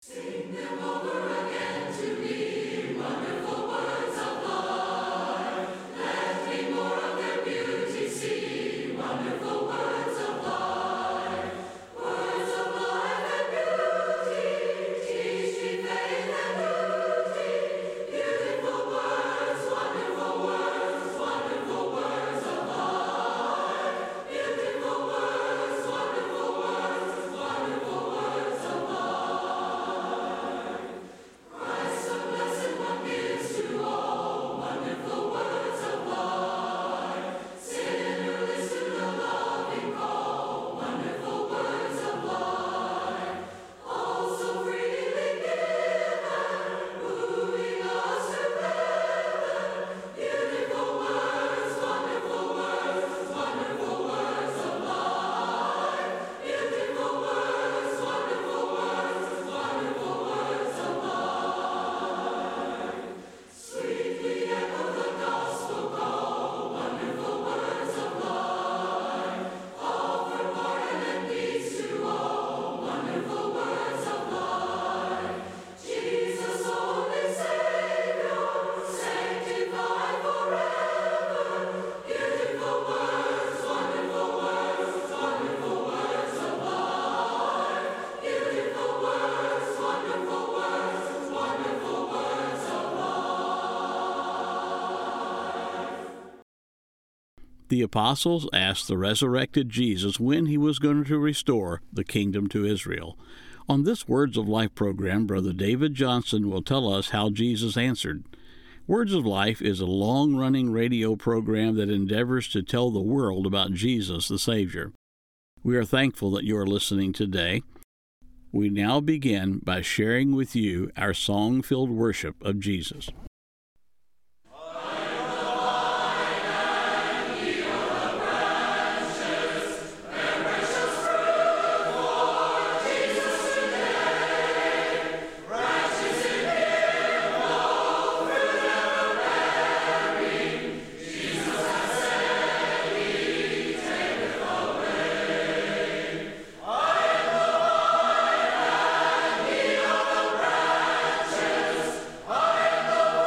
The apostles asked the resurrected Jesus when he was going to restore the kingdom to Israel. On this Words of Life program, Brother David Johnson will tell us how Jesus answered. Words of Life is a long-running radio program that endeavors to tell the world about Jesus the Savior. We are thankful that you are listening today. We now begin by sharing with you our song-filled worship of Jesus. I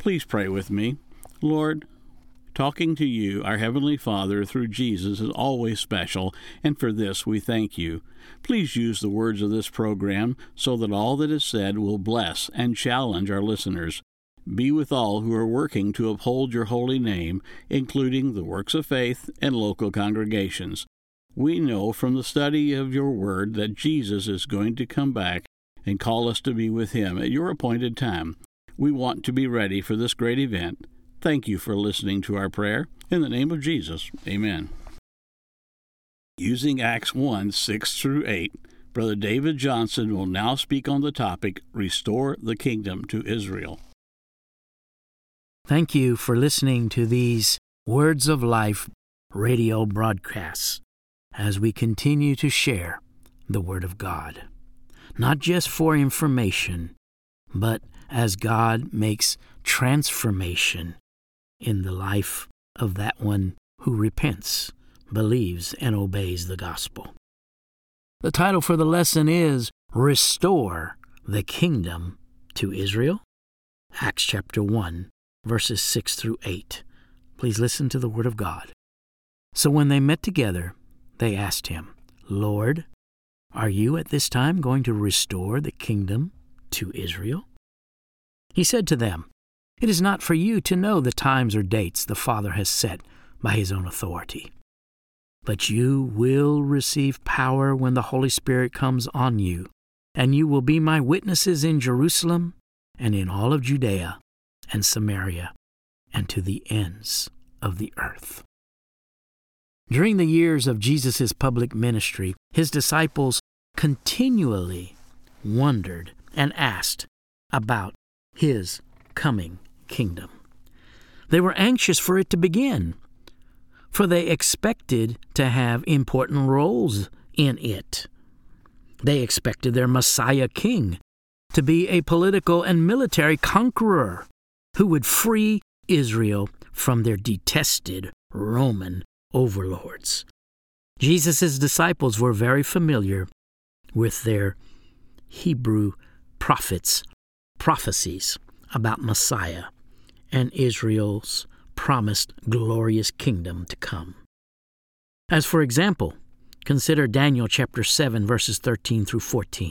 Please pray with me. Lord, talking to you, our Heavenly Father, through Jesus is always special, and for this we thank you. Please use the words of this program so that all that is said will bless and challenge our listeners. Be with all who are working to uphold your holy name, including the works of faith and local congregations. We know from the study of your word that Jesus is going to come back and call us to be with him at your appointed time. We want to be ready for this great event. Thank you for listening to our prayer. In the name of Jesus, amen. Using Acts 1, 6-8, Brother David Johnson will now speak on the topic, Restore the Kingdom to Israel. Thank you for listening to these Words of Life radio broadcasts as we continue to share the Word of God, not just for information, but as God makes transformation in the life of that one who repents, believes, and obeys the gospel. The title for the lesson is Restore the Kingdom to Israel, Acts chapter 1. Verses 6-8. Please listen to the Word of God. So when they met together, they asked him, Lord, are you at this time going to restore the kingdom to Israel? He said to them, It is not for you to know the times or dates the Father has set by his own authority. But you will receive power when the Holy Spirit comes on you, and you will be my witnesses in Jerusalem and in all of Judea and Samaria, and to the ends of the earth. During the years of Jesus' public ministry, his disciples continually wondered and asked about his coming kingdom. They were anxious for it to begin, for they expected to have important roles in it. They expected their Messiah king to be a political and military conqueror who would free Israel from their detested Roman overlords. Jesus' disciples were very familiar with their Hebrew prophets' prophecies about Messiah and Israel's promised glorious kingdom to come. As for example, consider Daniel chapter 7, verses 13-14.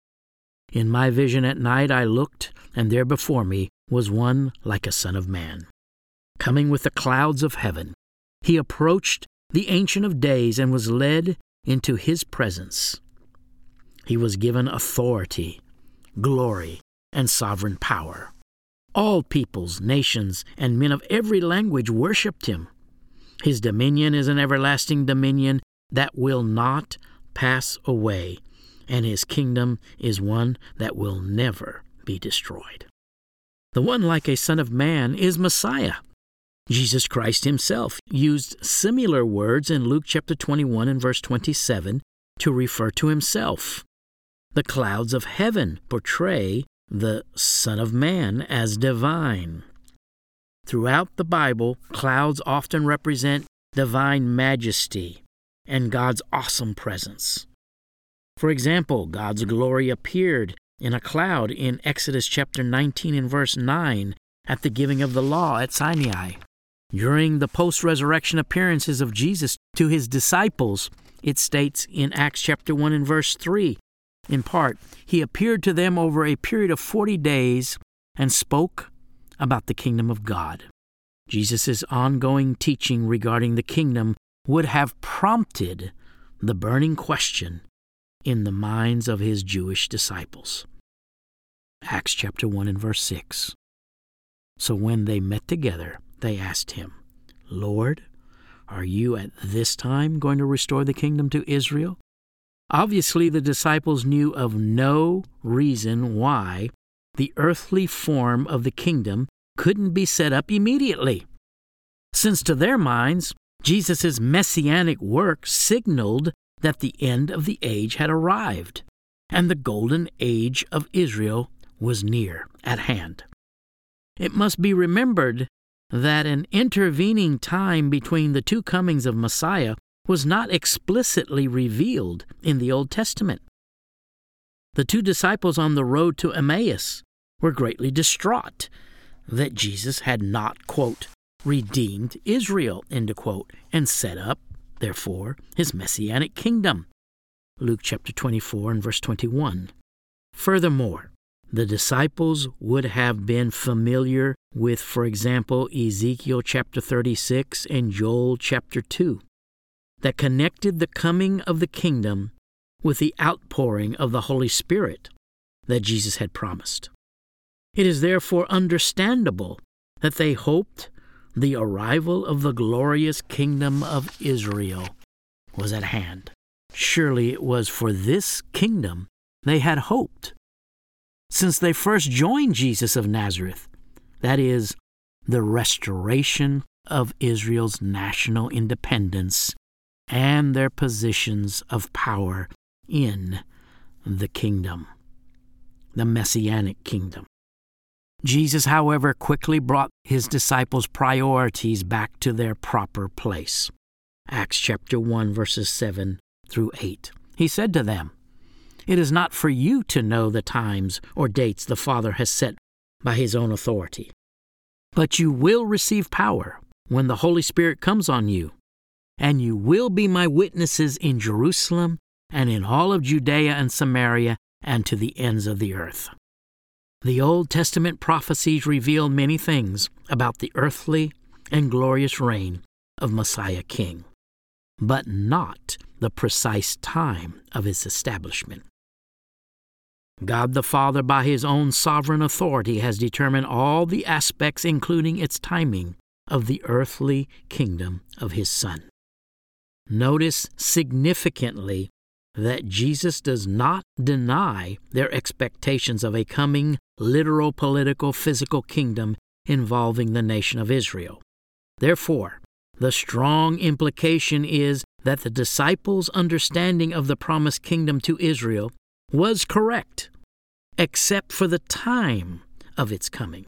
In my vision at night I looked, and there before me was one like a son of man. Coming with the clouds of heaven, he approached the Ancient of Days and was led into his presence. He was given authority, glory, and sovereign power. All peoples, nations, and men of every language worshipped him. His dominion is an everlasting dominion that will not pass away, and his kingdom is one that will never be destroyed. The one like a son of man is Messiah. Jesus Christ himself used similar words in Luke chapter 21 and verse 27 to refer to himself. The clouds of heaven portray the Son of Man as divine. Throughout the Bible, clouds often represent divine majesty and God's awesome presence. For example, God's glory appeared in a cloud in Exodus chapter 19 and verse 9 at the giving of the law at Sinai. During the post-resurrection appearances of Jesus to his disciples, it states in Acts chapter 1 and verse 3, in part, he appeared to them over a period of 40 days and spoke about the kingdom of God. Jesus' ongoing teaching regarding the kingdom would have prompted the burning question in the minds of his Jewish disciples. Acts chapter 1 and verse 6. So when they met together, they asked him, Lord, are you at this time going to restore the kingdom to Israel? Obviously, the disciples knew of no reason why the earthly form of the kingdom couldn't be set up immediately, since to their minds, Jesus' messianic work signaled that the end of the age had arrived, and the golden age of Israel was near at hand. It must be remembered that an intervening time between the two comings of Messiah was not explicitly revealed in the Old Testament. The two disciples on the road to Emmaus were greatly distraught that Jesus had not, quote, redeemed Israel, end quote, and set up, therefore, his messianic kingdom. Luke chapter 24 and verse 21. Furthermore, the disciples would have been familiar with, for example, Ezekiel chapter 36 and Joel chapter 2, that connected the coming of the kingdom with the outpouring of the Holy Spirit that Jesus had promised. It is therefore understandable that they hoped the arrival of the glorious kingdom of Israel was at hand. Surely it was for this kingdom they had hoped since they first joined Jesus of Nazareth, that is, the restoration of Israel's national independence and their positions of power in the kingdom, the Messianic kingdom. Jesus, however, quickly brought his disciples' priorities back to their proper place. Acts chapter 1, verses 7 through 8. He said to them, "It is not for you to know the times or dates the Father has set by his own authority, but you will receive power when the Holy Spirit comes on you, and you will be my witnesses in Jerusalem and in all of Judea and Samaria and to the ends of the earth." The Old Testament prophecies reveal many things about the earthly and glorious reign of Messiah King, but not the precise time of its establishment. God the Father, by his own sovereign authority, has determined all the aspects, including its timing, of the earthly kingdom of his Son. Notice significantly that Jesus does not deny their expectations of a coming literal, political, physical kingdom involving the nation of Israel. Therefore, the strong implication is that the disciples' understanding of the promised kingdom to Israel was correct, except for the time of its coming.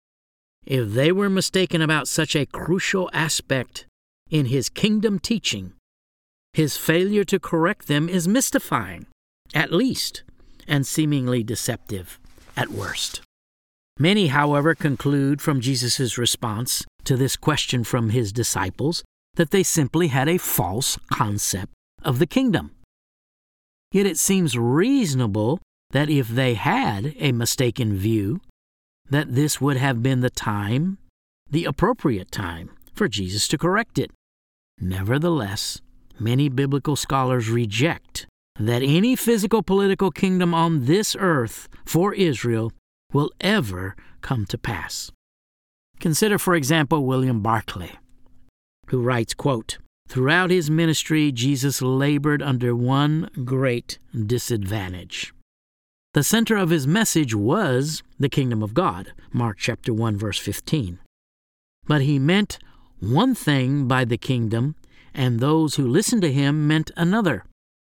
If they were mistaken about such a crucial aspect in his kingdom teaching, his failure to correct them is mystifying, at least, and seemingly deceptive, at worst. Many, however, conclude from Jesus' response to this question from his disciples that they simply had a false concept of the kingdom. Yet it seems reasonable that if they had a mistaken view, that this would have been the time, the appropriate time, for Jesus to correct it. Nevertheless, many biblical scholars reject that any physical political kingdom on this earth for Israel will ever come to pass. Consider, for example, William Barclay, who writes, quote, "Throughout his ministry, Jesus labored under one great disadvantage. The center of his message was the kingdom of God, Mark chapter 1, verse 15. But he meant one thing by the kingdom, and those who listened to him meant another.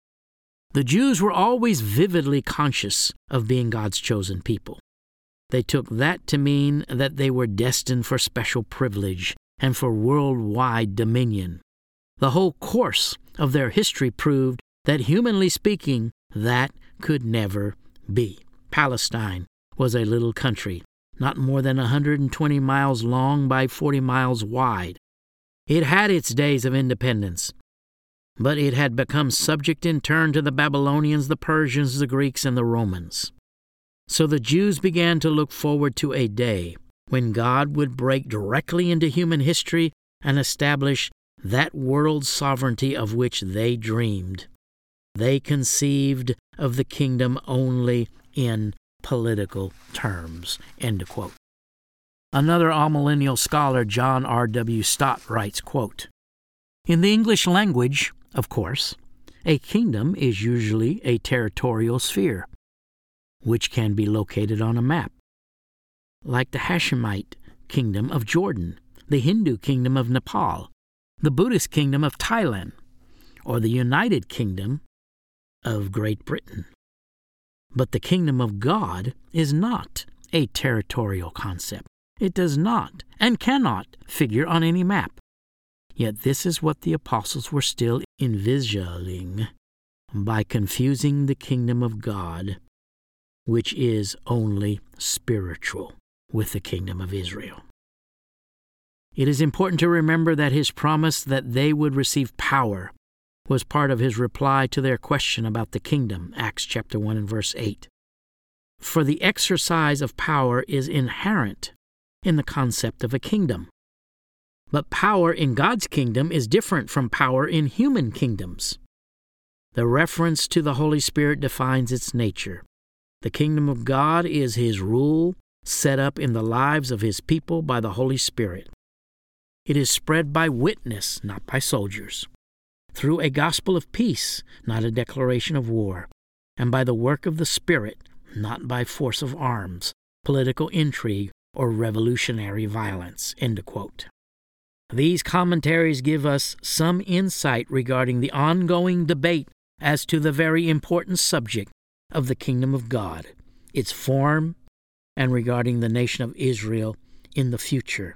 The Jews were always vividly conscious of being God's chosen people. They took that to mean that they were destined for special privilege and for worldwide dominion. The whole course of their history proved that, humanly speaking, that could never be. Palestine was a little country, not more than 120 miles long by 40 miles wide. It had its days of independence, but it had become subject in turn to the Babylonians, the Persians, the Greeks, and the Romans. So the Jews began to look forward to a day when God would break directly into human history and establish that world sovereignty of which they dreamed. They conceived of the kingdom only in political terms." End quote. Another amillennial scholar, John R.W. Stott, writes, quote, "In the English language, of course, a kingdom is usually a territorial sphere, which can be located on a map, like the Hashemite kingdom of Jordan, the Hindu kingdom of Nepal, the Buddhist kingdom of Thailand, or the United Kingdom of Great Britain. But the kingdom of God is not a territorial concept. It does not and cannot figure on any map. Yet this is what the apostles were still envisioning by confusing the kingdom of God, which is only spiritual, with the kingdom of Israel. It is important to remember that his promise that they would receive power was part of his reply to their question about the kingdom, Acts chapter 1 and verse 8. For the exercise of power is inherent in the concept of a kingdom. But power in God's kingdom is different from power in human kingdoms. The reference to the Holy Spirit defines its nature. The kingdom of God is his rule set up in the lives of his people by the Holy Spirit. It is spread by witness, not by soldiers, through a gospel of peace, not a declaration of war, and by the work of the Spirit, not by force of arms, political intrigue, or revolutionary violence." End of quote. These commentaries give us some insight regarding the ongoing debate as to the very important subject of the kingdom of God, its form, and regarding the nation of Israel in the future.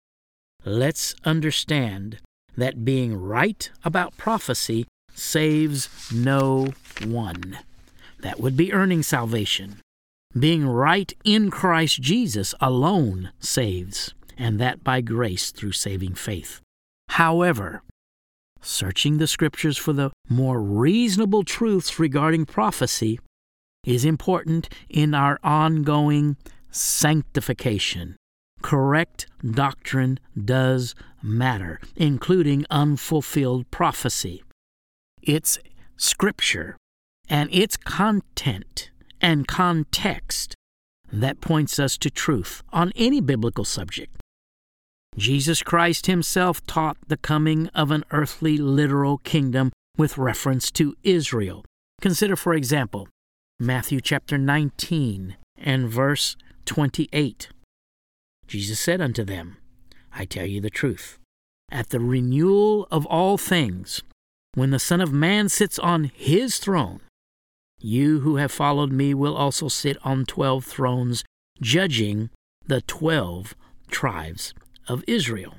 Let's understand that being right about prophecy saves no one. That would be earning salvation. Being right in Christ Jesus alone saves, and that by grace through saving faith. However, searching the Scriptures for the more reasonable truths regarding prophecy is important in our ongoing sanctification. Correct doctrine does matter, including unfulfilled prophecy. It's Scripture and its content and context that points us to truth on any biblical subject. Jesus Christ himself taught the coming of an earthly literal kingdom with reference to Israel. Consider, for example, Matthew chapter 19 and verse 28. Jesus said unto them, I tell you the truth, at the renewal of all things, when the Son of Man sits on his throne, you who have followed me will also sit on 12 thrones, judging the 12 tribes of Israel.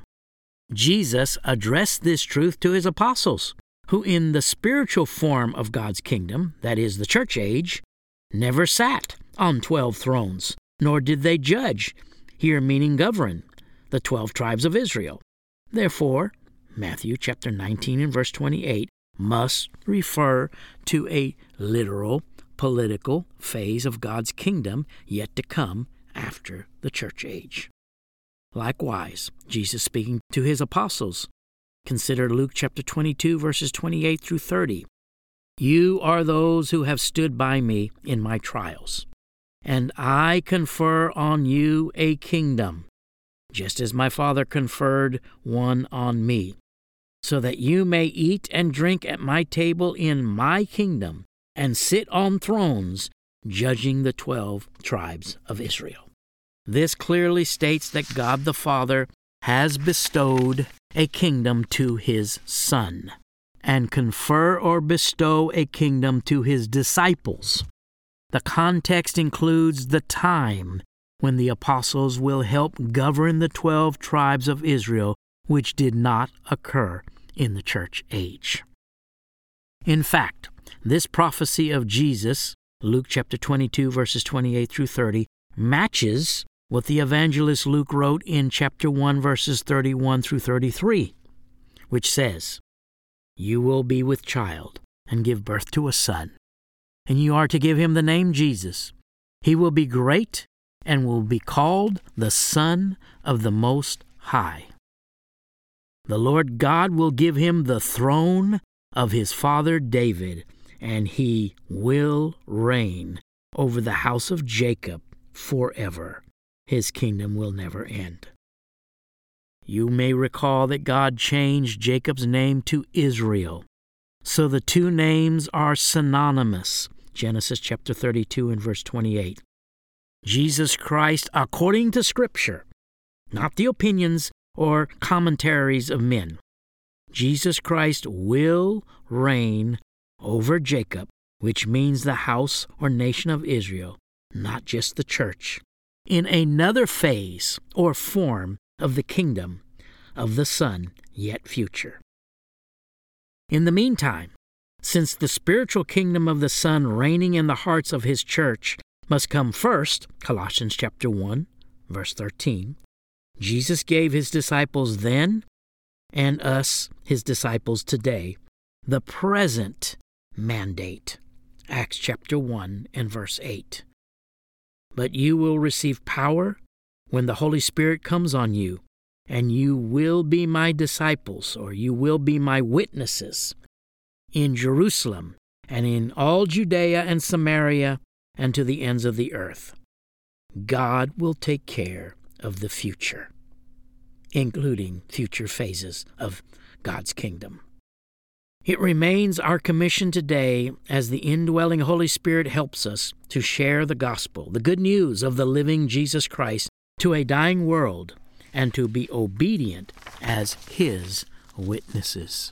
Jesus addressed this truth to his apostles, who in the spiritual form of God's kingdom, that is the church age, never sat on 12 thrones, nor did they judge, here meaning govern, the 12 tribes of Israel. Therefore, Matthew chapter 19 and verse 28 must refer to a literal political phase of God's kingdom yet to come after the church age. Likewise, Jesus speaking to his apostles, consider Luke chapter 22 verses 28 through 30. You are those who have stood by me in my trials, and I confer on you a kingdom, just as my Father conferred one on me, so that you may eat and drink at my table in my kingdom, and sit on thrones, judging the 12 tribes of Israel. This clearly states that God the Father has bestowed a kingdom to his Son, and confer or bestow a kingdom to his disciples. The context includes the time when the apostles will help govern the 12 tribes of Israel, which did not occur in the church age. In fact, this prophecy of Jesus, Luke chapter 22, verses 28 through 30, matches what the evangelist Luke wrote in chapter 1, verses 31 through 33, which says, You will be with child and give birth to a son, and you are to give him the name Jesus. He will be great and will be called the Son of the Most High. The Lord God will give him the throne of his father David, and he will reign over the house of Jacob forever. His kingdom will never end. You may recall that God changed Jacob's name to Israel, so the two names are synonymous. Genesis chapter 32 and verse 28. Jesus Christ, according to Scripture, not the opinions or commentaries of men, Jesus Christ will reign over Jacob, which means the house or nation of Israel, not just the church, in another phase or form of the kingdom of the Son, yet future. In the meantime, since the spiritual kingdom of the Son reigning in the hearts of his church must come first, Colossians chapter 1, verse 13, Jesus gave his disciples then, and us, his disciples today, the present mandate. Acts chapter 1 and verse 8. But you will receive power when the Holy Spirit comes on you, and you will be my disciples, or you will be my witnesses in Jerusalem and in all Judea and Samaria and to the ends of the earth. God will take care of the future, including future phases of God's kingdom. It remains our commission today as the indwelling Holy Spirit helps us to share the gospel, the good news of the living Jesus Christ, to a dying world, and to be obedient as his witnesses.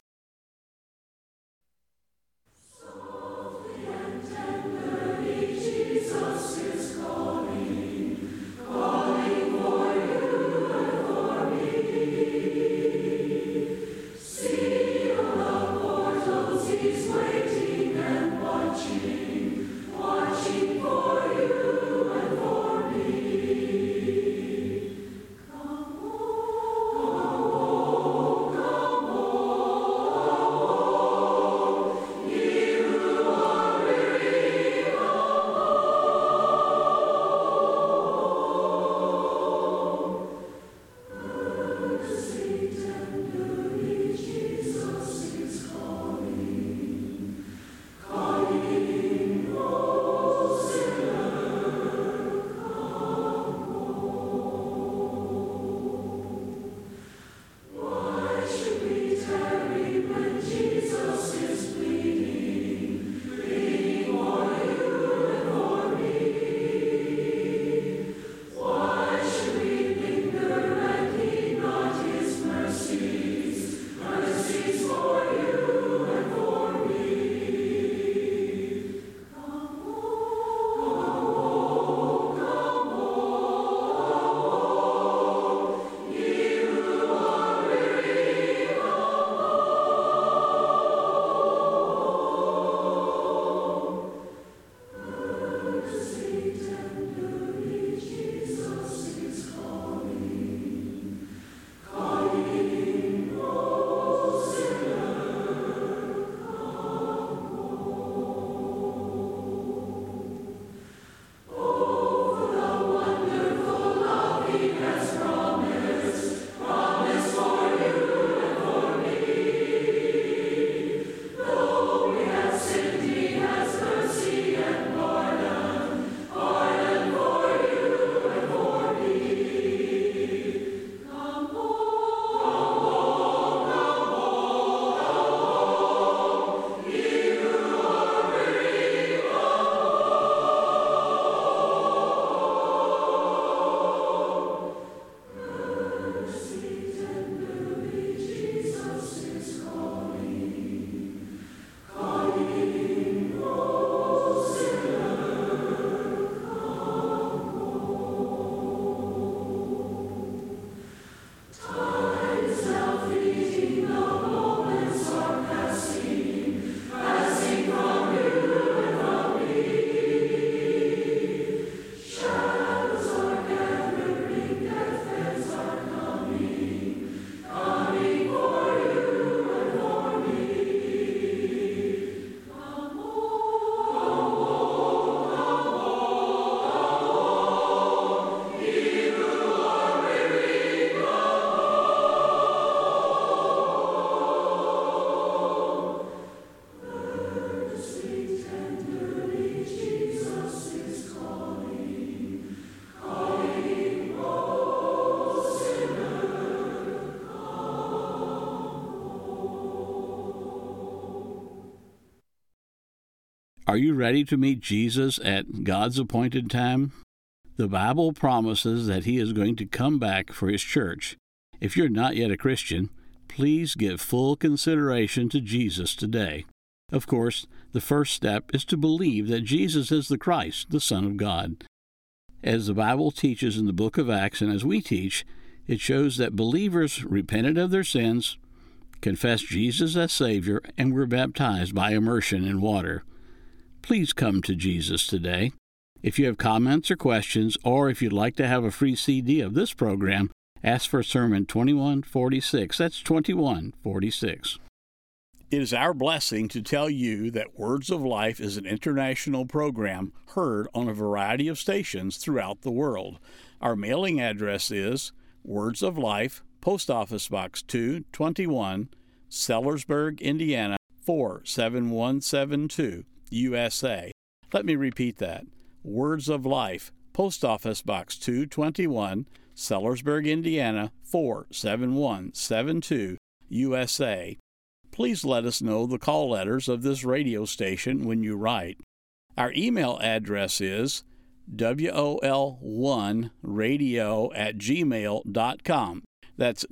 Are you ready to meet Jesus at God's appointed time? The Bible promises that he is going to come back for his church. If you're not yet a Christian, please give full consideration to Jesus today. Of course, the first step is to believe that Jesus is the Christ, the Son of God. As the Bible teaches in the book of Acts, and as we teach, it shows that believers repented of their sins, confessed Jesus as Savior, and were baptized by immersion in water. Please come to Jesus today. If you have comments or questions, or if you'd like to have a free CD of this program, ask for Sermon 2146. That's 2146. It is our blessing to tell you that Words of Life is an international program heard on a variety of stations throughout the world. Our mailing address is Words of Life, Post Office Box 221, Sellersburg, Indiana 47172, USA. Let me repeat that. Words of Life, Post Office Box 221, Sellersburg, Indiana 47172, USA. Please let us know the call letters of this radio station when you write. Our email address is wol1radio@gmail.com. That's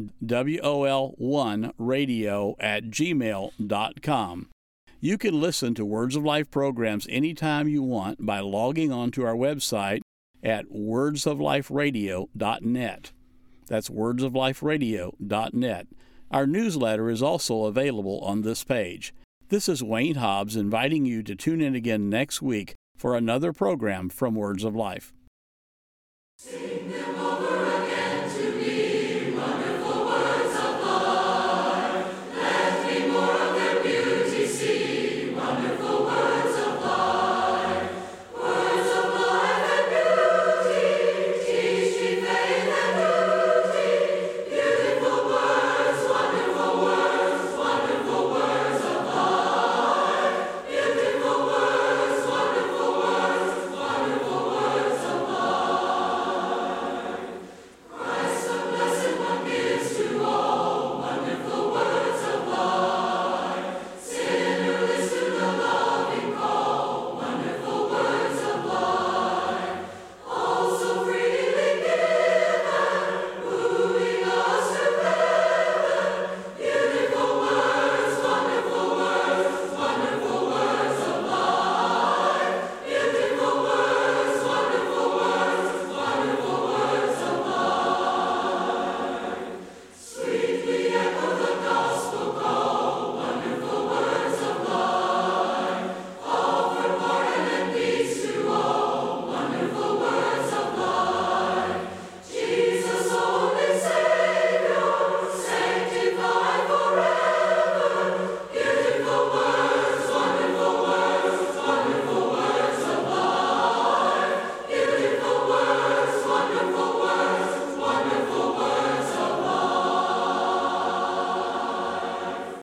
wol1radio@gmail.com. You can listen to Words of Life programs anytime you want by logging on to our website at wordsofliferadio.net. That's wordsofliferadio.net. Our newsletter is also available on this page. This is Wayne Hobbs inviting you to tune in again next week for another program from Words of Life. Sing them